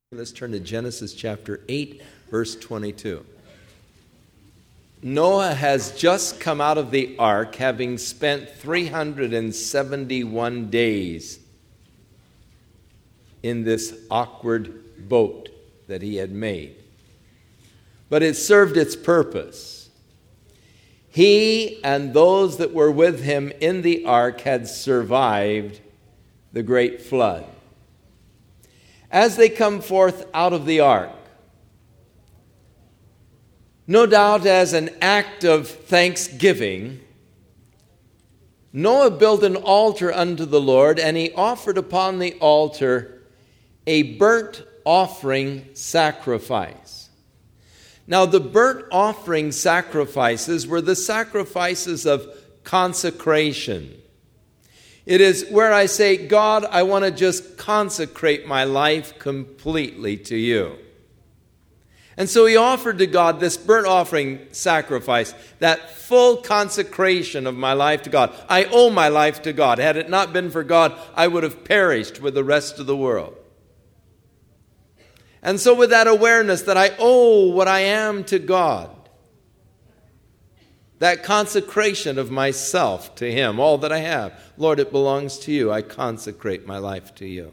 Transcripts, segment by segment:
Let's turn to Genesis chapter 8, verse 22. Noah has just come out of the ark, having spent 371 days in this awkward boat that he had made. But it served its purpose. He and those that were with him in the ark had survived the great flood. As they come forth out of the ark, no doubt as an act of thanksgiving, Noah built an altar unto the Lord, and he offered upon the altar a burnt offering sacrifice. Now, the burnt offering sacrifices were the sacrifices of consecration. It is where I say, God, I want to just consecrate my life completely to you. And so he offered to God this burnt offering sacrifice, that full consecration of my life to God. I owe my life to God. Had it not been for God, I would have perished with the rest of the world. And so with that awareness that I owe what I am to God, that consecration of myself to him, all that I have, Lord, it belongs to you. I consecrate my life to you.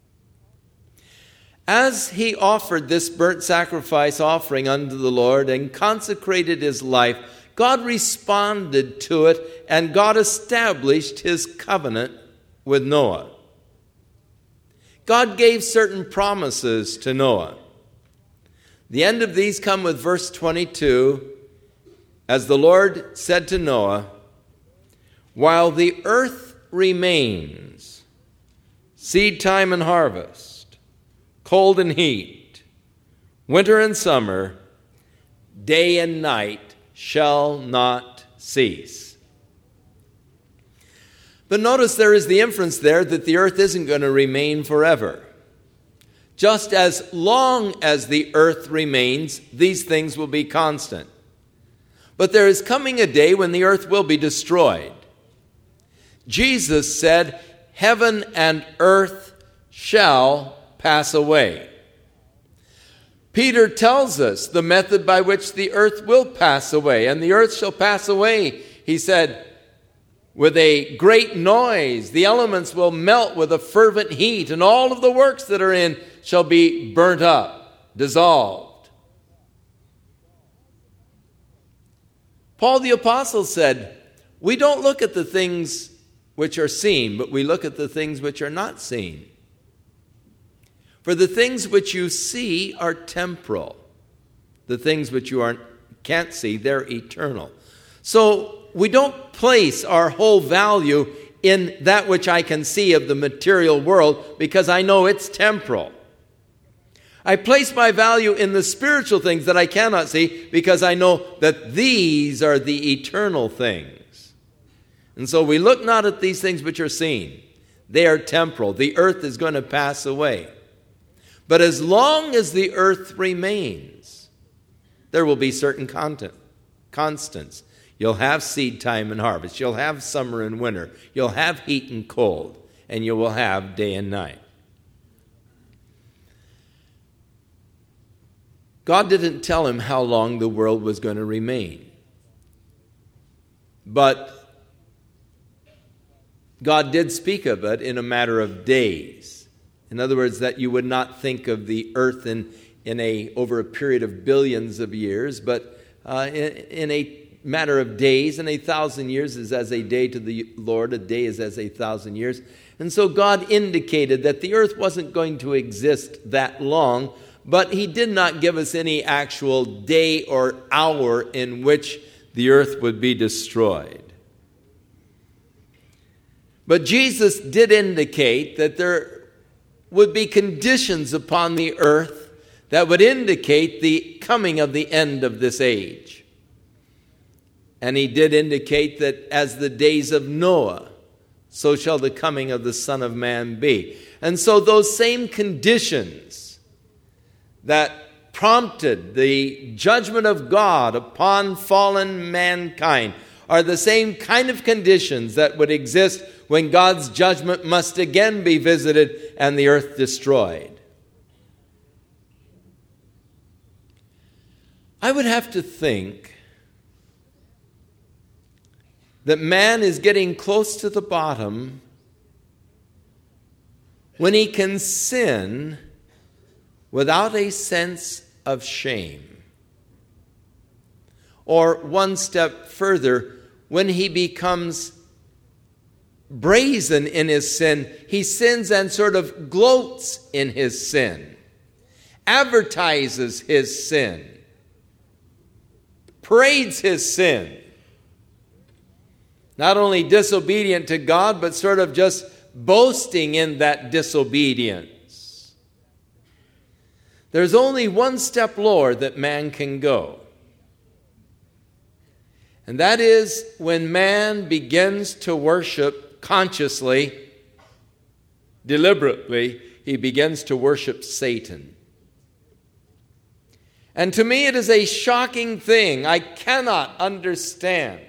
As he offered this burnt sacrifice offering unto the Lord and consecrated his life, God responded to it, and God established his covenant with Noah. God gave certain promises to Noah. The end of these come with verse 22. As the Lord said to Noah, while the earth remains, seed time and harvest, cold and heat, winter and summer, day and night shall not cease. But notice there is the inference there that the earth isn't going to remain forever. Just as long as the earth remains, these things will be constant. But there is coming a day when the earth will be destroyed. Jesus said, heaven and earth shall pass away. Peter tells us the method by which the earth will pass away, and the earth shall pass away, he said, with a great noise. The elements will melt with a fervent heat, and all of the works that are in shall be burnt up, dissolved. Paul the Apostle said, we don't look at the things which are seen, but we look at the things which are not seen. For the things which you see are temporal. The things which you can't see, they're eternal. So we don't place our whole value in that which I can see of the material world because I know it's temporal. I place my value in the spiritual things that I cannot see because I know that these are the eternal things. And so we look not at these things which are seen. They are temporal. The earth is going to pass away. But as long as the earth remains, there will be certain constants. You'll have seed time and harvest. You'll have summer and winter. You'll have heat and cold. And you will have day and night. God didn't tell him how long the world was going to remain. But God did speak of it in a matter of days. In other words, that you would not think of the earth over a period of billions of years, but in a matter of days, and 1,000 years is as a day to the Lord, a day is as 1,000 years. And so God indicated that the earth wasn't going to exist that long, but he did not give us any actual day or hour in which the earth would be destroyed. But Jesus did indicate that there would be conditions upon the earth that would indicate the coming of the end of this age. And he did indicate that as the days of Noah, so shall the coming of the Son of Man be. And so those same conditions that prompted the judgment of God upon fallen mankind are the same kind of conditions that would exist when God's judgment must again be visited and the earth destroyed. I would have to think that man is getting close to the bottom when he can sin without a sense of shame. Or one step further, when he becomes brazen in his sin, he sins and sort of gloats in his sin, advertises his sin, parades his sin. Not only disobedient to God, but sort of just boasting in that disobedience. There's only one step lower that man can go. And that is when man begins to worship consciously, deliberately, he begins to worship Satan. And to me it is a shocking thing. I cannot understand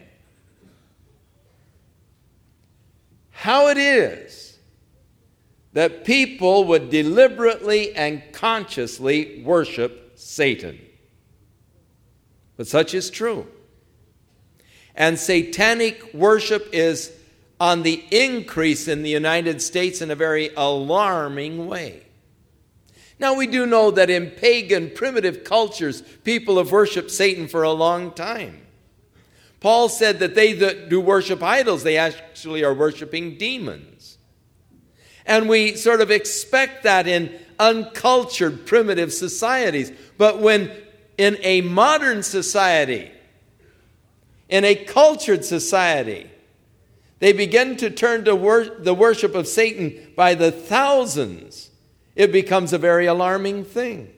how it is that people would deliberately and consciously worship Satan. But such is true. And satanic worship is on the increase in the United States in a very alarming way. Now, we do know that in pagan, primitive cultures, people have worshiped Satan for a long time. Paul said that they that do worship idols, they actually are worshiping demons. And we sort of expect that in uncultured, primitive societies. But when in a modern society, in a cultured society, they begin to turn to the worship of Satan by the thousands, it becomes a very alarming thing.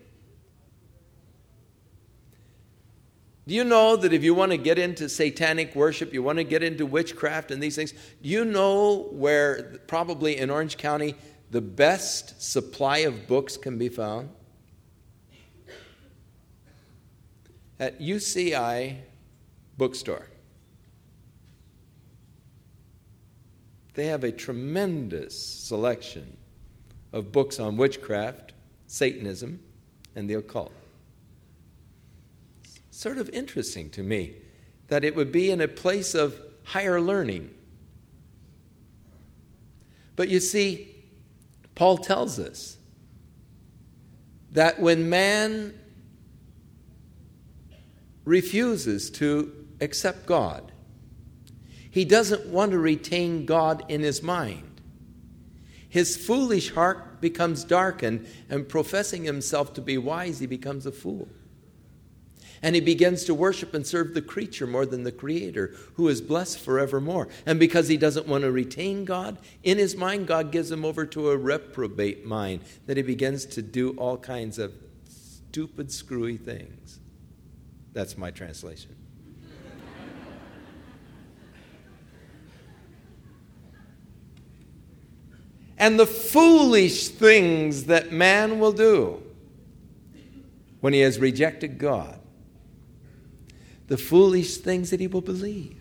Do you know that if you want to get into satanic worship, you want to get into witchcraft and these things, do you know where probably in Orange County the best supply of books can be found? At UCI Bookstore. They have a tremendous selection of books on witchcraft, Satanism, and the occult. Sort of interesting to me that it would be in a place of higher learning. But you see, Paul tells us that when man refuses to accept God, he doesn't want to retain God in his mind. His foolish heart becomes darkened, and professing himself to be wise, he becomes a fool. And he begins to worship and serve the creature more than the Creator, who is blessed forevermore. And because he doesn't want to retain God in his mind, God gives him over to a reprobate mind, that he begins to do all kinds of stupid, screwy things. That's my translation. And the foolish things that man will do when he has rejected God, the foolish things that he will believe.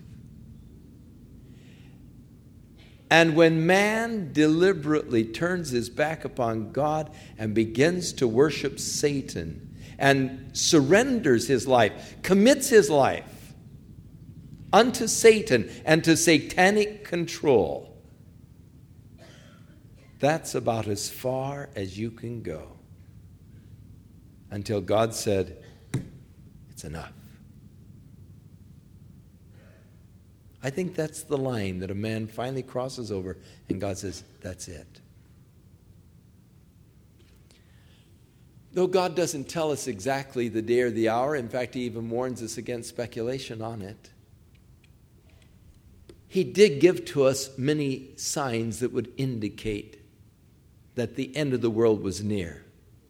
And when man deliberately turns his back upon God and begins to worship Satan and surrenders his life, commits his life unto Satan and to satanic control, that's about as far as you can go until God said, it's enough. I think that's the line that a man finally crosses over, and God says, that's it. Though God doesn't tell us exactly the day or the hour, in fact, he even warns us against speculation on it, he did give to us many signs that would indicate that the end of the world was near.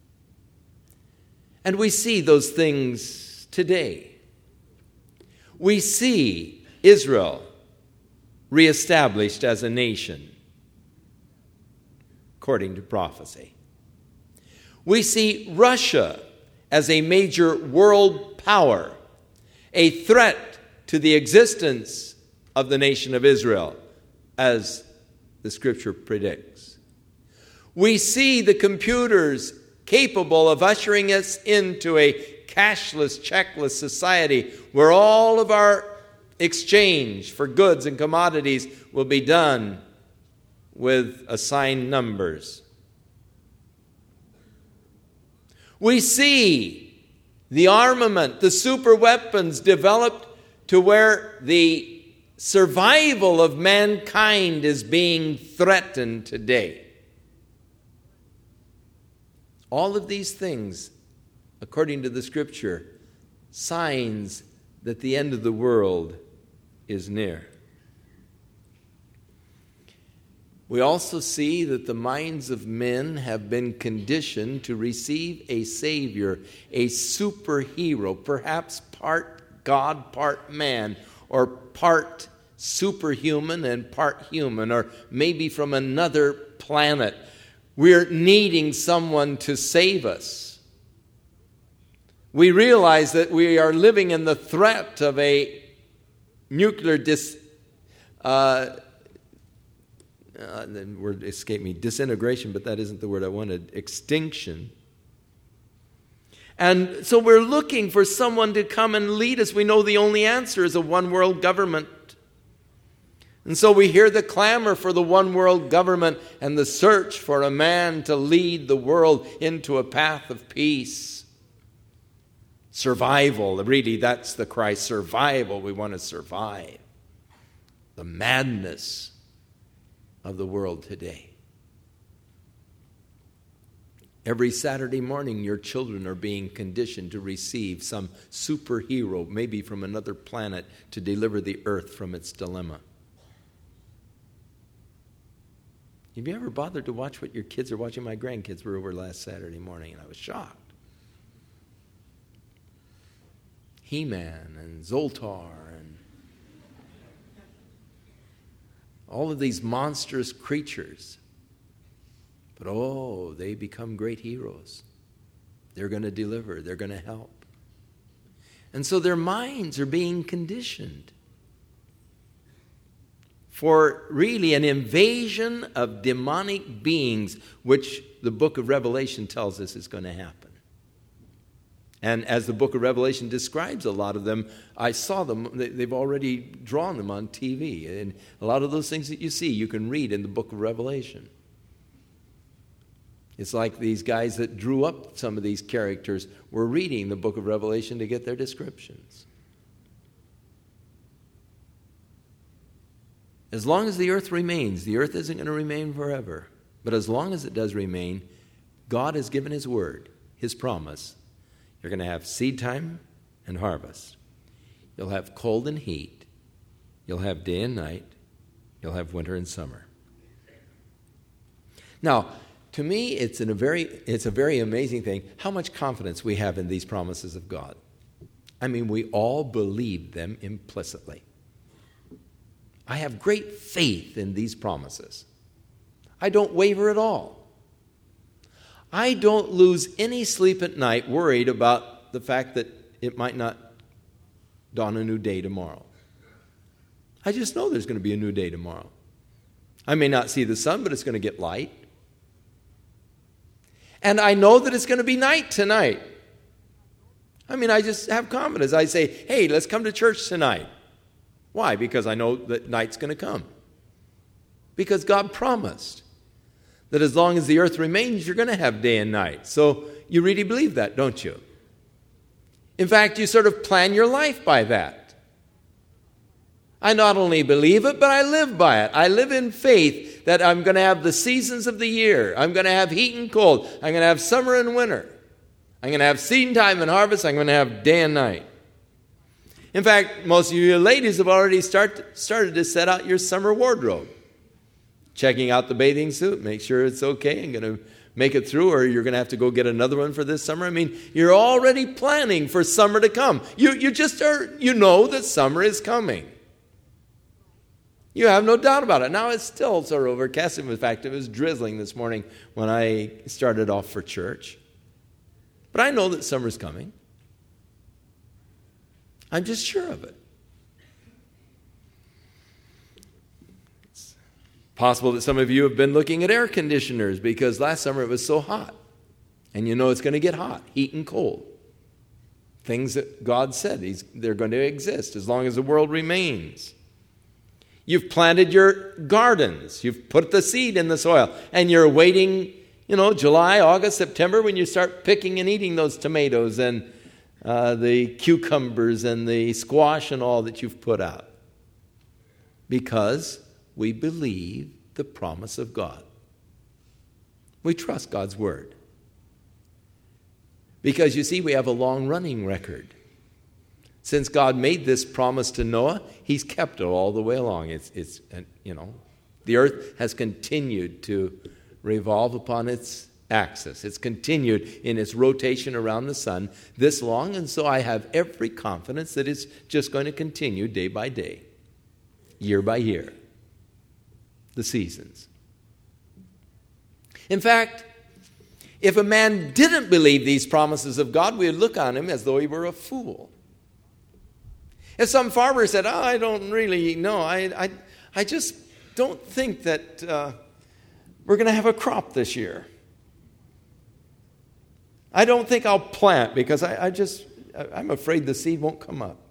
And we see those things today. We see Israel reestablished as a nation, according to prophecy. We see Russia as a major world power, a threat to the existence of the nation of Israel, as the Scripture predicts. We see the computers capable of ushering us into a cashless, checkless society where all of our exchange for goods and commodities will be done with assigned numbers. We see the armament, the super weapons developed to where the survival of mankind is being threatened today. All of these things, according to the Scripture, signs that the end of the world is near. We also see that the minds of men have been conditioned to receive a Savior, a superhero, perhaps part God, part man, or part superhuman and part human, or maybe from another planet. We're needing someone to save us. We realize that we are living in the threat of a nuclear the word escaped me, disintegration, but that isn't the word I wanted, extinction. And so we're looking for someone to come and lead us. We know the only answer is a one-world government. And so we hear the clamor for the one-world government and the search for a man to lead the world into a path of peace. Survival, really, that's the cry, survival. We want to survive the madness of the world today. Every Saturday morning, your children are being conditioned to receive some superhero, maybe from another planet, to deliver the earth from its dilemma. Have you ever bothered to watch what your kids are watching? My grandkids were over last Saturday morning, and I was shocked. He-Man and Zoltar and all of these monstrous creatures. But they become great heroes. They're going to deliver. They're going to help. And so their minds are being conditioned for really an invasion of demonic beings, which the book of Revelation tells us is going to happen. And as the book of Revelation describes a lot of them, I saw them, they've already drawn them on TV. And a lot of those things that you see, you can read in the book of Revelation. It's like these guys that drew up some of these characters were reading the book of Revelation to get their descriptions. As long as the earth remains, the earth isn't going to remain forever. But as long as it does remain, God has given His word, His promise. You're going to have seed time and harvest. You'll have cold and heat. You'll have day and night. You'll have winter and summer. Now, to me, it's a very amazing thing how much confidence we have in these promises of God. I mean, we all believe them implicitly. I have great faith in these promises. I don't waver at all. I don't lose any sleep at night worried about the fact that it might not dawn a new day tomorrow. I just know there's going to be a new day tomorrow. I may not see the sun, but it's going to get light. And I know that it's going to be night tonight. I mean, I just have confidence. I say, hey, let's come to church tonight. Why? Because I know that night's going to come. Because God promised that as long as the earth remains, you're going to have day and night. So you really believe that, don't you? In fact, you sort of plan your life by that. I not only believe it, but I live by it. I live in faith that I'm going to have the seasons of the year. I'm going to have heat and cold. I'm going to have summer and winter. I'm going to have seed time and harvest. I'm going to have day and night. In fact, most of you ladies have already started to set out your summer wardrobe. Checking out the bathing suit, make sure it's okay and going to make it through, or you're going to have to go get another one for this summer. I mean, you're already planning for summer to come. You just are, you know that summer is coming. You have no doubt about it. Now it's still sort of overcast. In fact, it was drizzling this morning when I started off for church. But I know that summer's coming. I'm just sure of it. Possible that some of you have been looking at air conditioners because last summer it was so hot. And you know it's going to get hot, heat and cold. things that God said they're going to exist as long as the world remains. You've planted your gardens. You've put the seed in the soil. And you're waiting, July, August, September when you start picking and eating those tomatoes and the cucumbers and the squash and all that you've put out. Because we believe the promise of God. We trust God's word. Because, you see, we have a long-running record. Since God made this promise to Noah, he's kept it all the way along. The earth has continued to revolve upon its axis. It's continued in its rotation around the sun this long, and so I have every confidence that it's just going to continue day by day, year by year, the seasons. In fact, if a man didn't believe these promises of God, we would look on him as though he were a fool. If some farmer said, I don't really know, I just don't think that we're going to have a crop this year. I don't think I'll plant because I'm afraid the seed won't come up.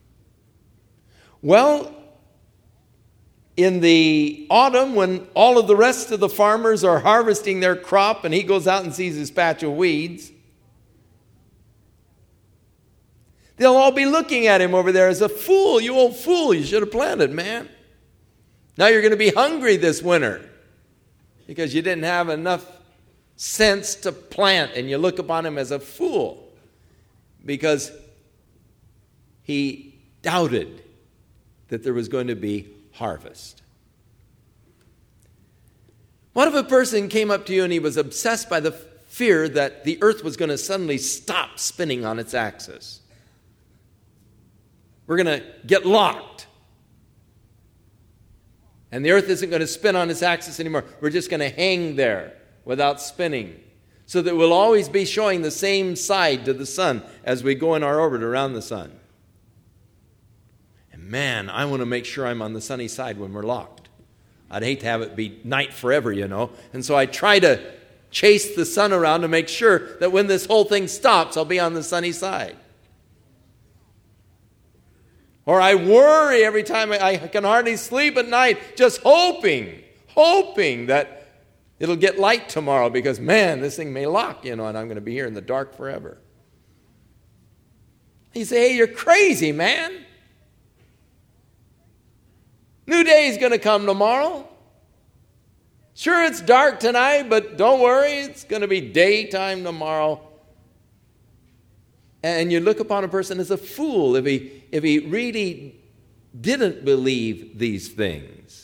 Well, in the autumn, when all of the rest of the farmers are harvesting their crop and he goes out and sees his patch of weeds, they'll all be looking at him over there as a fool. You old fool, you should have planted, man. Now you're going to be hungry this winter because you didn't have enough sense to plant, and you look upon him as a fool because he doubted that there was going to be harvest. What if a person came up to you and he was obsessed by the fear that the earth was going to suddenly stop spinning on its axis? We're going to get locked. And the earth isn't going to spin on its axis anymore. We're just going to hang there without spinning, so that we'll always be showing the same side to the sun as we go in our orbit around the sun. And man, I want to make sure I'm on the sunny side when we're locked. I'd hate to have it be night forever, And so I try to chase the sun around to make sure that when this whole thing stops, I'll be on the sunny side. Or I worry every time I can hardly sleep at night, just hoping that it'll get light tomorrow because, man, this thing may lock, and I'm going to be here in the dark forever. You say, hey, you're crazy, man. New day is going to come tomorrow. Sure, it's dark tonight, but don't worry, it's going to be daytime tomorrow. And you look upon a person as a fool if he really didn't believe these things.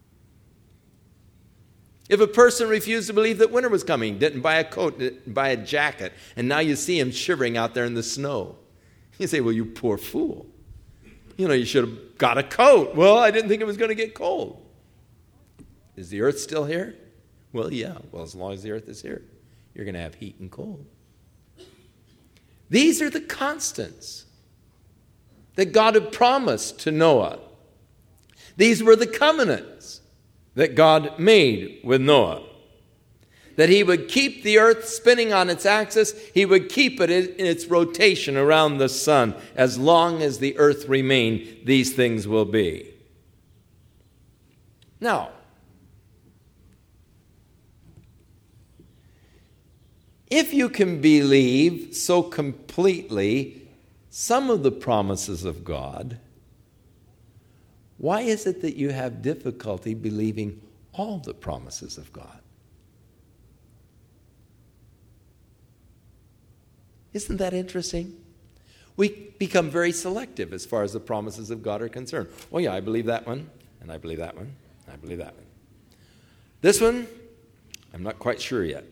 If a person refused to believe that winter was coming, didn't buy a coat, didn't buy a jacket, and now you see him shivering out there in the snow, you say, well, you poor fool. You should have got a coat. Well, I didn't think it was going to get cold. Is the earth still here? Well, yeah. Well, as long as the earth is here, you're going to have heat and cold. These are the constants that God had promised to Noah. These were the covenants that God made with Noah. That he would keep the earth spinning on its axis. He would keep it in its rotation around the sun. As long as the earth remained, these things will be. Now, if you can believe so completely some of the promises of God, why is it that you have difficulty believing all the promises of God? Isn't that interesting? We become very selective as far as the promises of God are concerned. Oh yeah, I believe that one, and I believe that one, and I believe that one. This one, I'm not quite sure yet.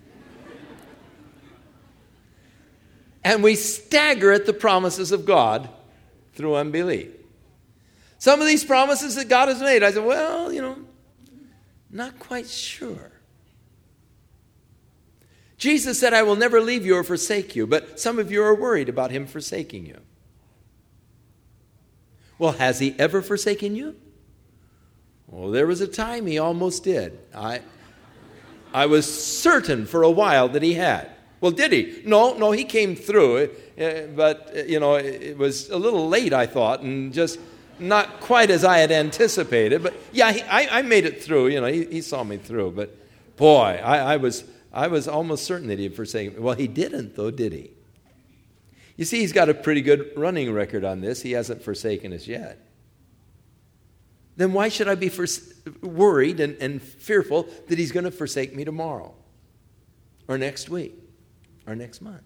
And we stagger at the promises of God through unbelief. Some of these promises that God has made, I said, well, not quite sure. Jesus said, I will never leave you or forsake you, but some of you are worried about him forsaking you. Well, has he ever forsaken you? Well, there was a time he almost did. I was certain for a while that he had. Well, did he? No, he came through. But it was a little late, I thought, and just not quite as I had anticipated. But yeah, I made it through. He saw me through. But boy, I was almost certain that he'd forsaken me. Well, he didn't, though, did he? You see, he's got a pretty good running record on this. He hasn't forsaken us yet. Then why should I be worried and fearful that he's going to forsake me tomorrow or next week or next month?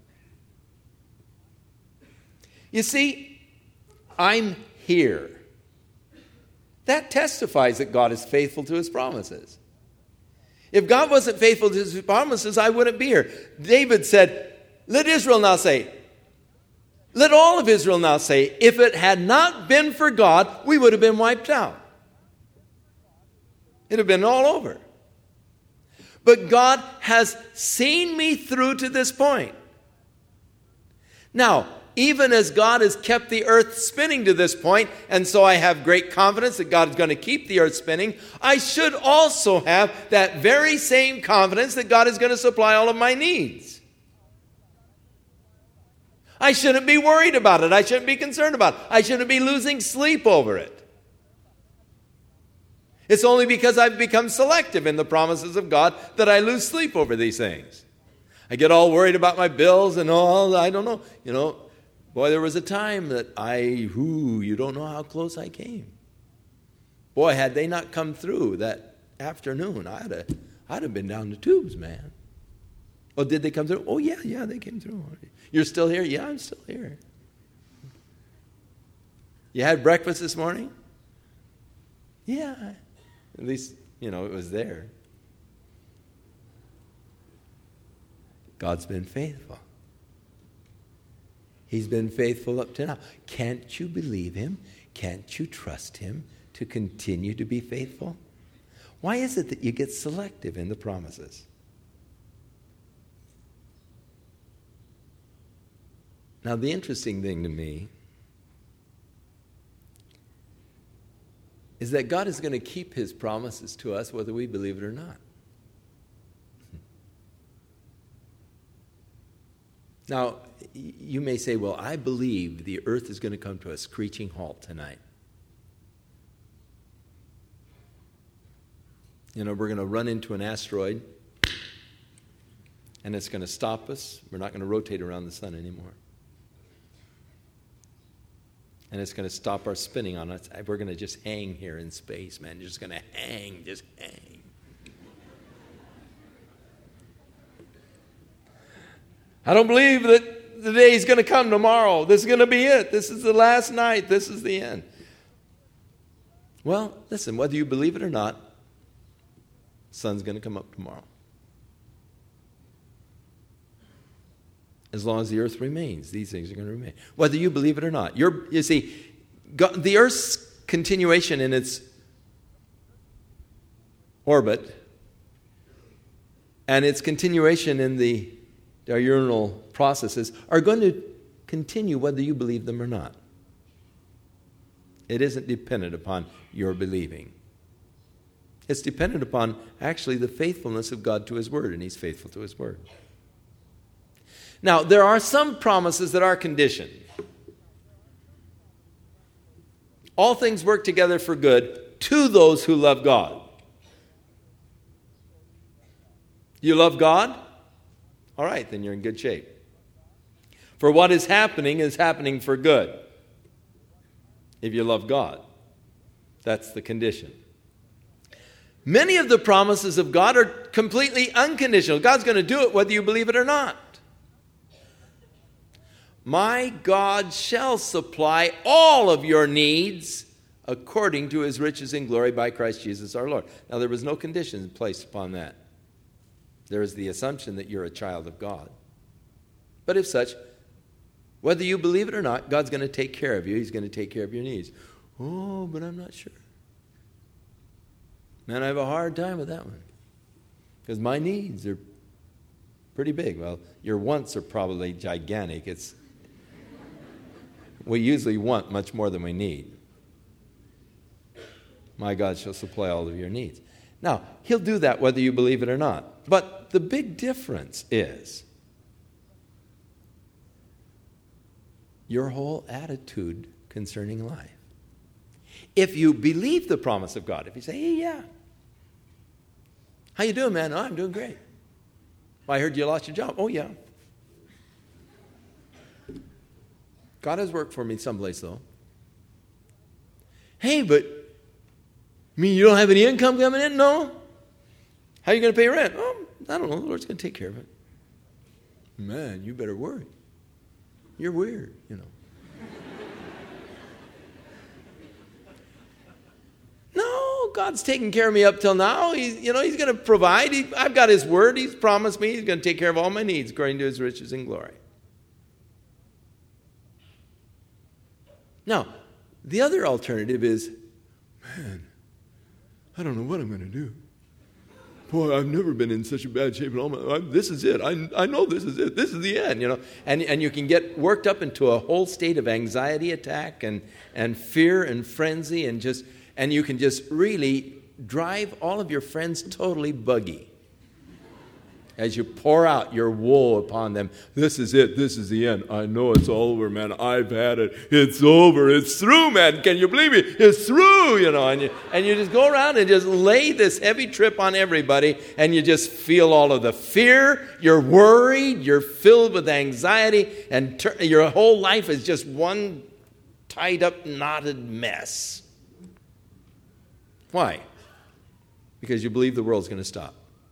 You see, I'm here. That testifies that God is faithful to his promises. If God wasn't faithful to his promises, I wouldn't be here. David said, let Israel now say, let all of Israel now say, if it had not been for God, we would have been wiped out. It would have been all over. But God has seen me through to this point. Now, even as God has kept the earth spinning to this point, and so I have great confidence that God is going to keep the earth spinning, I should also have that very same confidence that God is going to supply all of my needs. I shouldn't be worried about it. I shouldn't be concerned about it. I shouldn't be losing sleep over it. It's only because I've become selective in the promises of God that I lose sleep over these things. I get all worried about my bills and all, I don't know. Boy, there was a time that you don't know how close I came. Boy, had they not come through that afternoon, I'd have been down the tubes, man. Oh, did they come through? Oh, yeah, they came through. You're still here? Yeah, I'm still here. You had breakfast this morning? Yeah. At least, it was there. God's been faithful. He's been faithful up to now. Can't you believe him? Can't you trust him to continue to be faithful? Why is it that you get selective in the promises? Now, the interesting thing to me is that God is going to keep his promises to us whether we believe it or not. Now, you may say, well, I believe the earth is going to come to a screeching halt tonight. We're going to run into an asteroid, and it's going to stop us. We're not going to rotate around the sun anymore. And it's going to stop our spinning on us. We're going to just hang here in space, man. You're just going to hang, just hang. I don't believe that the day is going to come tomorrow. This is going to be it. This is the last night. This is the end. Well, listen, whether you believe it or not, the sun's going to come up tomorrow. As long as the earth remains, these things are going to remain. Whether you believe it or not. You see, God, the earth's continuation in its orbit and its continuation in the diurnal processes are going to continue whether you believe them or not. It isn't dependent upon your believing. It's dependent upon actually the faithfulness of God to his word, and he's faithful to his word. Now, there are some promises that are conditioned. All things work together for good to those who love God. You love God? All right, then you're in good shape. For what is happening for good. If you love God. That's the condition. Many of the promises of God are completely unconditional. God's going to do it whether you believe it or not. My God shall supply all of your needs according to his riches in glory by Christ Jesus our Lord. Now, there was no condition placed upon that. There is the assumption that you're a child of God. But if such, whether you believe it or not, God's going to take care of you. He's going to take care of your needs. Oh, but I'm not sure. Man, I have a hard time with that one. Because my needs are pretty big. Well, your wants are probably gigantic. We usually want much more than we need. My God shall supply all of your needs. Now, he'll do that whether you believe it or not. But the big difference is your whole attitude concerning life. If you believe the promise of God, if you say, hey, yeah. How you doing, man? Oh, I'm doing great. Well, I heard you lost your job. Oh, yeah. God has worked for me someplace, though. Hey, but you don't have any income coming in? No. How are you going to pay rent? Oh, I don't know. The Lord's going to take care of it. Man, you better worry. You're weird, you know. No, God's taking care of me up till now. He's going to provide. I've got His word. He's promised me He's going to take care of all my needs according to His riches and glory. Now, the other alternative is, man, I don't know what I'm going to do. Boy, I've never been in such a bad shape in all my life. This is it. I know this is it. This is the end, you know. And you can get worked up into a whole state of anxiety attack and fear and frenzy and you can just really drive all of your friends totally buggy as you pour out your woe upon them. This is it. This is the end. I know it's all over, man. I've had it. It's over. It's through, man. Can you believe me? It's through, you know. And you just go around and just lay this heavy trip on everybody, and you just feel all of the fear. You're worried. You're filled with anxiety, and your whole life is just one tied up, knotted mess. Why? Because you believe the world's going to stop.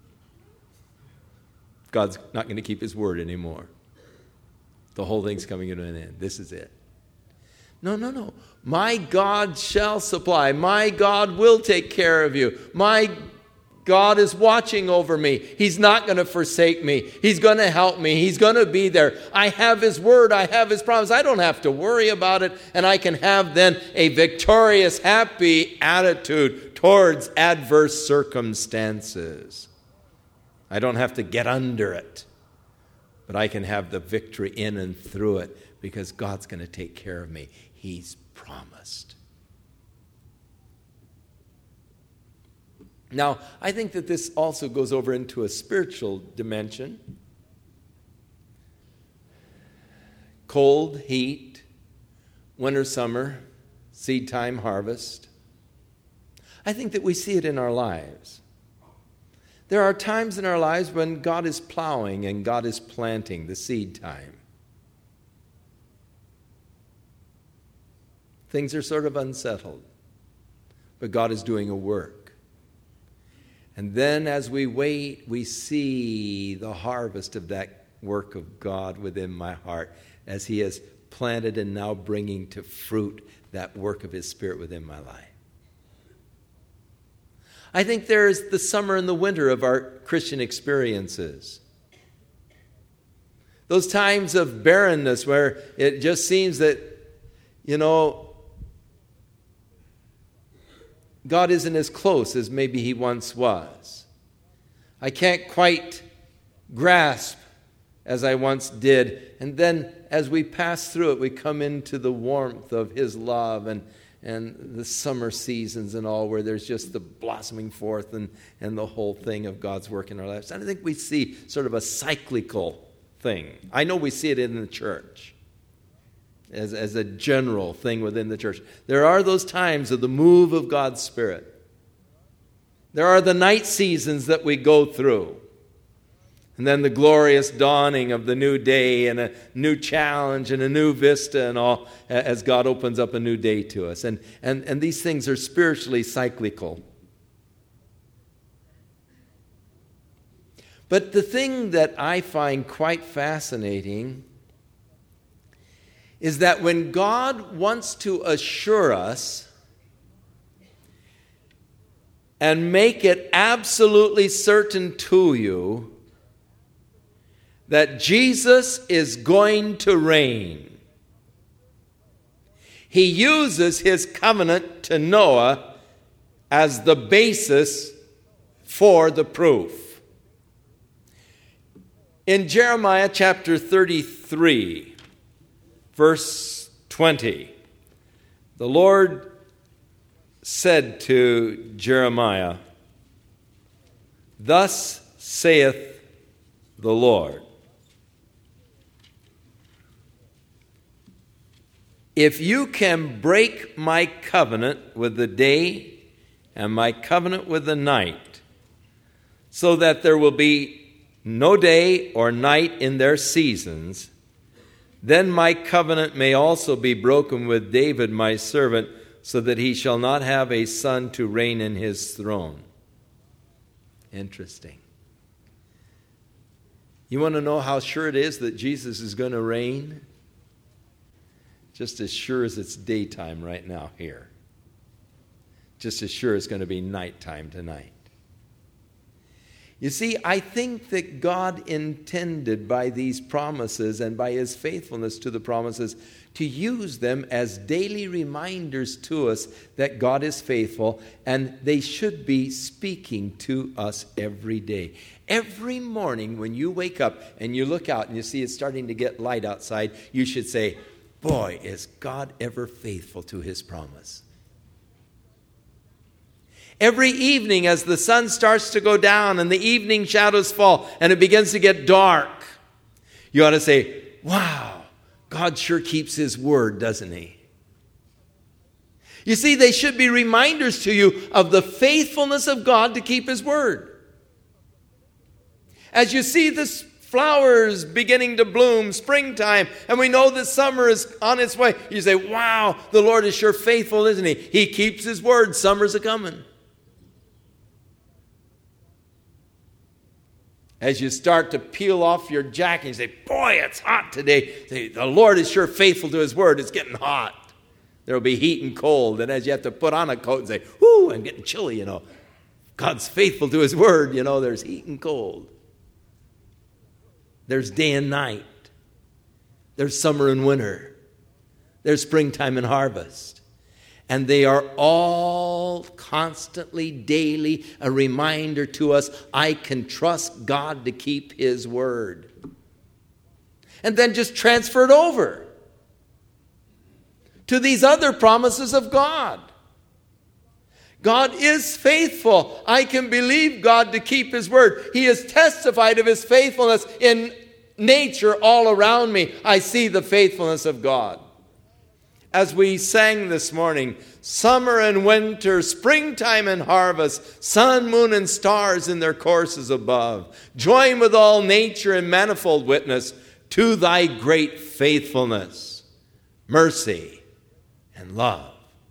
God's not going to keep His word anymore. The whole thing's coming to an end. This is it. No. My God shall supply. My God will take care of you. My God is watching over me. He's not going to forsake me. He's going to help me. He's going to be there. I have His word. I have His promise. I don't have to worry about it. And I can have then a victorious, happy attitude towards adverse circumstances. I don't have to get under it, but I can have the victory in and through it because God's going to take care of me. He's promised. Now, I think that this also goes over into a spiritual dimension. Cold, heat, winter, summer, seed time, harvest. I think that we see it in our lives. There are times in our lives when God is plowing and God is planting, the seed time. Things are sort of unsettled, but God is doing a work. And then as we wait, we see the harvest of that work of God within my heart as He has planted and now bringing to fruit that work of His Spirit within my life. I think there's the summer and the winter of our Christian experiences. Those times of barrenness where it just seems that, God isn't as close as maybe He once was. I can't quite grasp as I once did. And then as we pass through it, we come into the warmth of His love and the summer seasons and all, where there's just the blossoming forth and the whole thing of God's work in our lives. And I think we see sort of a cyclical thing. I know we see it in the church as a general thing within the church. There are those times of the move of God's Spirit. There are the night seasons that we go through. And then the glorious dawning of the new day and a new challenge and a new vista and all as God opens up a new day to us. And these things are spiritually cyclical. But the thing that I find quite fascinating is that when God wants to assure us and make it absolutely certain to you that Jesus is going to reign, He uses His covenant to Noah as the basis for the proof. In Jeremiah chapter 33, verse 20, the Lord said to Jeremiah, "Thus saith the Lord, if you can break my covenant with the day and my covenant with the night, so that there will be no day or night in their seasons, then my covenant may also be broken with David my servant, so that he shall not have a son to reign in his throne. Interesting. You want to know how sure it is that Jesus is going to reign? Just as sure as it's daytime right now here. Just as sure it's going to be nighttime tonight. You see, I think that God intended by these promises and by his faithfulness to the promises to use them as daily reminders to us that God is faithful, and they should be speaking to us every day. Every morning when you wake up and you look out and you see it's starting to get light outside, you should say, boy, is God ever faithful to his promise. Every evening as the sun starts to go down and the evening shadows fall and it begins to get dark, you ought to say, wow, God sure keeps his word, doesn't he? You see, they should be reminders to you of the faithfulness of God to keep his word. As you see the flowers beginning to bloom, springtime, and we know that summer is on its way, you say, wow, the Lord is sure faithful, isn't he? He keeps his word. Summer's a-coming. As you start to peel off your jacket, you say, boy, it's hot today. Say, the Lord is sure faithful to his word. It's getting hot. There will be heat and cold. And as you have to put on a coat and say, whoo, I'm getting chilly, God's faithful to his word. There's heat and cold. There's day and night. There's summer and winter. There's springtime and harvest. And they are all constantly, daily, a reminder to us, I can trust God to keep his word. And then just transfer it over to these other promises of God. God is faithful. I can believe God to keep his word. He has testified of his faithfulness in nature all around me. I see the faithfulness of God. As we sang this morning, summer and winter, springtime and harvest, sun, moon, and stars in their courses above, join with all nature in manifold witness to thy great faithfulness, mercy, and love.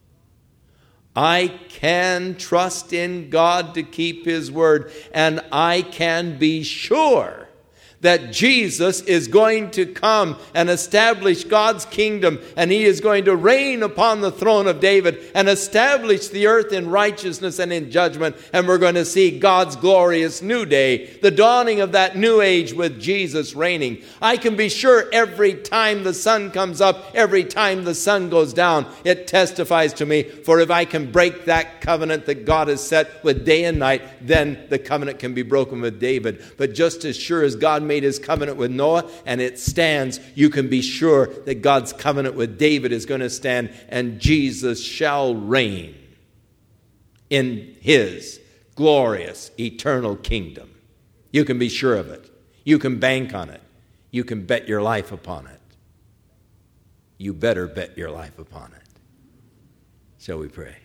I can trust in God to keep his word, and I can be sure that Jesus is going to come and establish God's kingdom, and he is going to reign upon the throne of David and establish the earth in righteousness and in judgment, and we're going to see God's glorious new day, the dawning of that new age with Jesus reigning. I can be sure every time the sun comes up, every time the sun goes down, it testifies to me, for if I can break that covenant that God has set with day and night, then the covenant can be broken with David. But just as sure as God made his covenant with Noah and it stands, you can be sure that God's covenant with David is going to stand, and Jesus shall reign in his glorious eternal kingdom. You can be sure of it. You can bank on it. You can bet your life upon it. You better bet your life upon it. Shall we pray?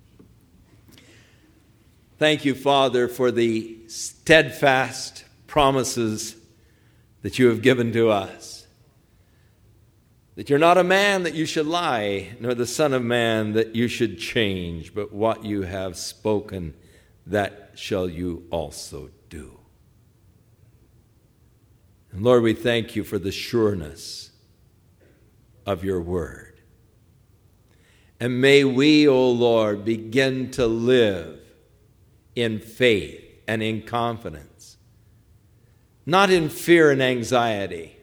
Thank you, Father, for the steadfast promises that you have given to us. That you're not a man that you should lie, nor the son of man that you should change, but what you have spoken, that shall you also do. And Lord, we thank you for the sureness of your word. And may we, O Lord, begin to live in faith and in confidence, not in fear and anxiety,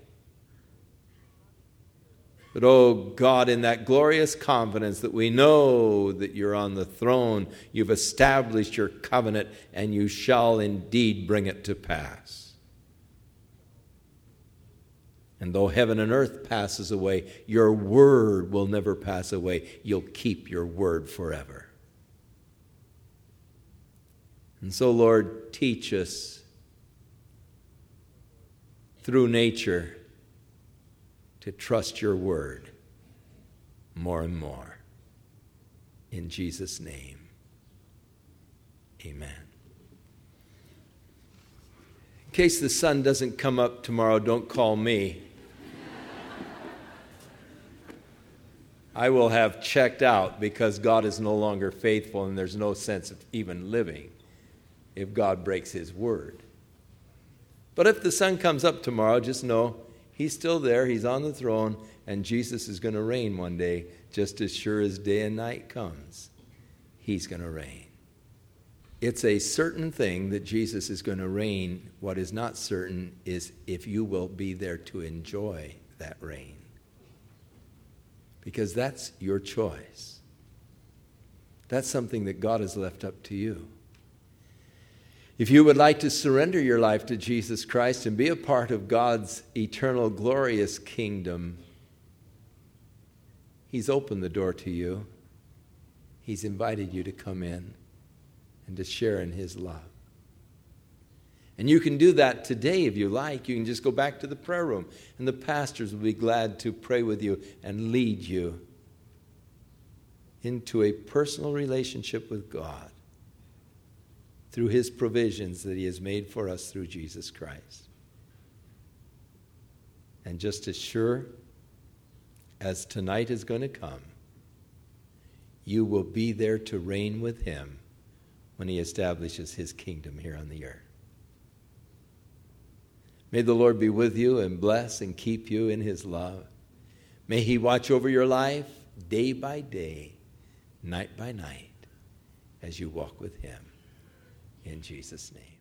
but, oh God, in that glorious confidence that we know that you're on the throne, you've established your covenant, and you shall indeed bring it to pass. And though heaven and earth passes away, your word will never pass away. You'll keep your word forever. And so, Lord, teach us through nature to trust your word. more and more. In Jesus' name, amen. In case the sun doesn't come up tomorrow, don't call me. I will have checked out because God is no longer faithful and there's no sense of even living if God breaks his word. But if the sun comes up tomorrow, just know he's still there, he's on the throne, and Jesus is going to reign one day, just as sure as day and night comes. He's going to reign. It's a certain thing that Jesus is going to reign. What is not certain is if you will be there to enjoy that reign. Because that's your choice. That's something that God has left up to you. If you would like to surrender your life to Jesus Christ and be a part of God's eternal, glorious kingdom, he's opened the door to you. He's invited you to come in and to share in his love. And you can do that today if you like. You can just go back to the prayer room, and the pastors will be glad to pray with you and lead you into a personal relationship with God through his provisions that he has made for us through Jesus Christ. And just as sure as tonight is going to come, you will be there to reign with him when he establishes his kingdom here on the earth. May the Lord be with you and bless and keep you in his love. May he watch over your life day by day, night by night, as you walk with him. In Jesus' name.